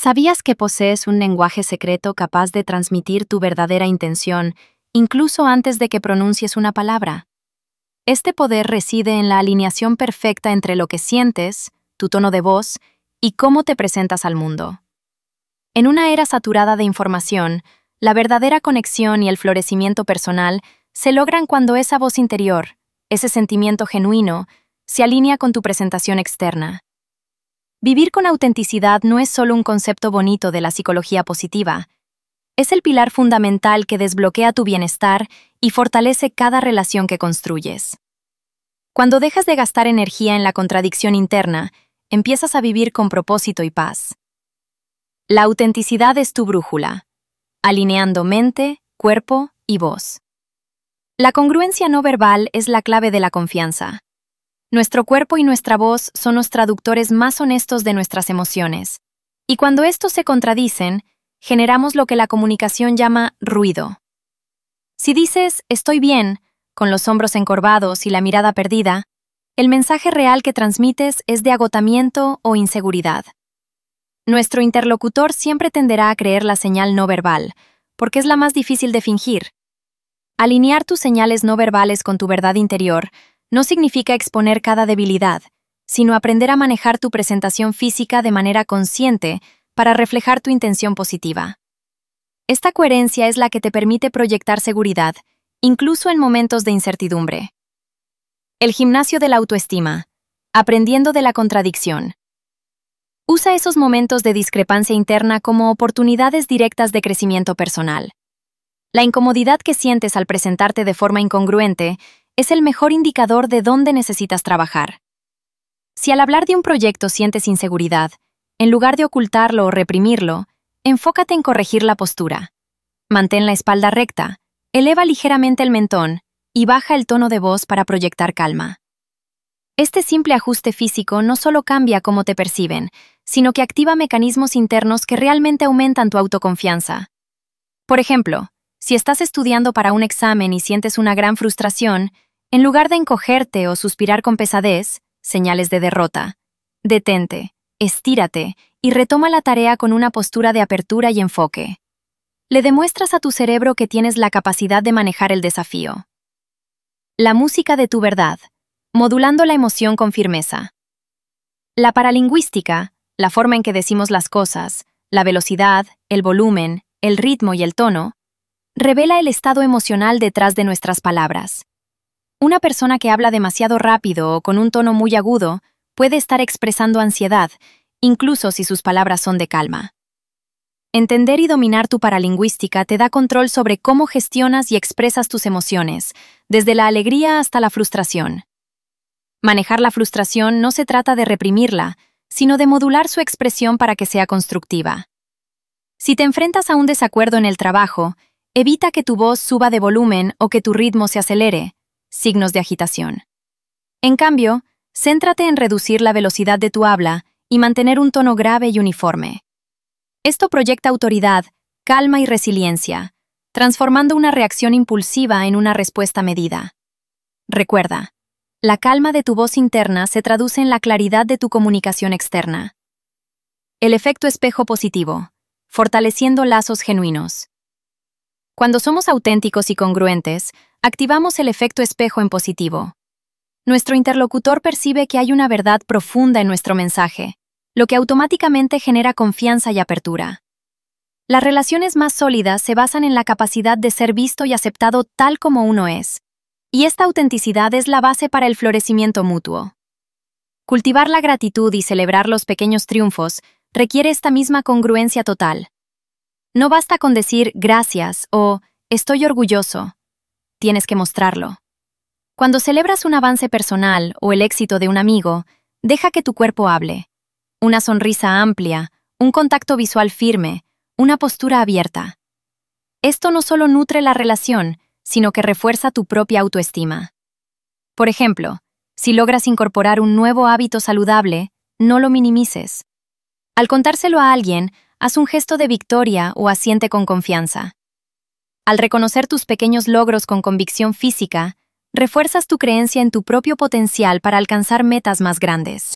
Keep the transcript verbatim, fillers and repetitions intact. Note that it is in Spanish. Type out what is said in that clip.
¿Sabías que posees un lenguaje secreto capaz de transmitir tu verdadera intención, incluso antes de que pronuncies una palabra? Este poder reside en la alineación perfecta entre lo que sientes, tu tono de voz, y cómo te presentas al mundo. En una era saturada de información, la verdadera conexión y el florecimiento personal se logran cuando esa voz interior, ese sentimiento genuino, se alinea con tu presentación externa. Vivir con autenticidad no es solo un concepto bonito de la psicología positiva, es el pilar fundamental que desbloquea tu bienestar y fortalece cada relación que construyes. Cuando dejas de gastar energía en la contradicción interna, empiezas a vivir con propósito y paz. La autenticidad es tu brújula, alineando mente, cuerpo y voz. La congruencia no verbal es la clave de la confianza. Nuestro cuerpo y nuestra voz son los traductores más honestos de nuestras emociones, y cuando estos se contradicen, generamos lo que la comunicación llama ruido. Si dices «estoy bien», con los hombros encorvados y la mirada perdida, el mensaje real que transmites es de agotamiento o inseguridad. Nuestro interlocutor siempre tenderá a creer la señal no verbal, porque es la más difícil de fingir. Alinear tus señales no verbales con tu verdad interior no significa exponer cada debilidad, sino aprender a manejar tu presentación física de manera consciente para reflejar tu intención positiva. Esta coherencia es la que te permite proyectar seguridad, incluso en momentos de incertidumbre. El gimnasio de la autoestima, aprendiendo de la contradicción. Usa esos momentos de discrepancia interna como oportunidades directas de crecimiento personal. La incomodidad que sientes al presentarte de forma incongruente es el mejor indicador de dónde necesitas trabajar. Si al hablar de un proyecto sientes inseguridad, en lugar de ocultarlo o reprimirlo, enfócate en corregir la postura. Mantén la espalda recta, eleva ligeramente el mentón y baja el tono de voz para proyectar calma. Este simple ajuste físico no solo cambia cómo te perciben, sino que activa mecanismos internos que realmente aumentan tu autoconfianza. Por ejemplo, si estás estudiando para un examen y sientes una gran frustración, en lugar de encogerte o suspirar con pesadez, señales de derrota, detente, estírate y retoma la tarea con una postura de apertura y enfoque. Le demuestras a tu cerebro que tienes la capacidad de manejar el desafío. La música de tu verdad, modulando la emoción con firmeza. La paralingüística, la forma en que decimos las cosas, la velocidad, el volumen, el ritmo y el tono, revela el estado emocional detrás de nuestras palabras. Una persona que habla demasiado rápido o con un tono muy agudo puede estar expresando ansiedad, incluso si sus palabras son de calma. Entender y dominar tu paralingüística te da control sobre cómo gestionas y expresas tus emociones, desde la alegría hasta la frustración. Manejar la frustración no se trata de reprimirla, sino de modular su expresión para que sea constructiva. Si te enfrentas a un desacuerdo en el trabajo, evita que tu voz suba de volumen o que tu ritmo se acelere, signos de agitación. En cambio, céntrate en reducir la velocidad de tu habla y mantener un tono grave y uniforme. Esto proyecta autoridad, calma y resiliencia, transformando una reacción impulsiva en una respuesta medida. Recuerda, la calma de tu voz interna se traduce en la claridad de tu comunicación externa. El efecto espejo positivo, fortaleciendo lazos genuinos. Cuando somos auténticos y congruentes, activamos el efecto espejo en positivo. Nuestro interlocutor percibe que hay una verdad profunda en nuestro mensaje, lo que automáticamente genera confianza y apertura. Las relaciones más sólidas se basan en la capacidad de ser visto y aceptado tal como uno es, y esta autenticidad es la base para el florecimiento mutuo. Cultivar la gratitud y celebrar los pequeños triunfos requiere esta misma congruencia total. No basta con decir gracias o estoy orgulloso. Tienes que mostrarlo. Cuando celebras un avance personal o el éxito de un amigo, deja que tu cuerpo hable. Una sonrisa amplia, un contacto visual firme, una postura abierta. Esto no solo nutre la relación, sino que refuerza tu propia autoestima. Por ejemplo, si logras incorporar un nuevo hábito saludable, no lo minimices. Al contárselo a alguien, haz un gesto de victoria o asiente con confianza. Al reconocer tus pequeños logros con convicción física, refuerzas tu creencia en tu propio potencial para alcanzar metas más grandes.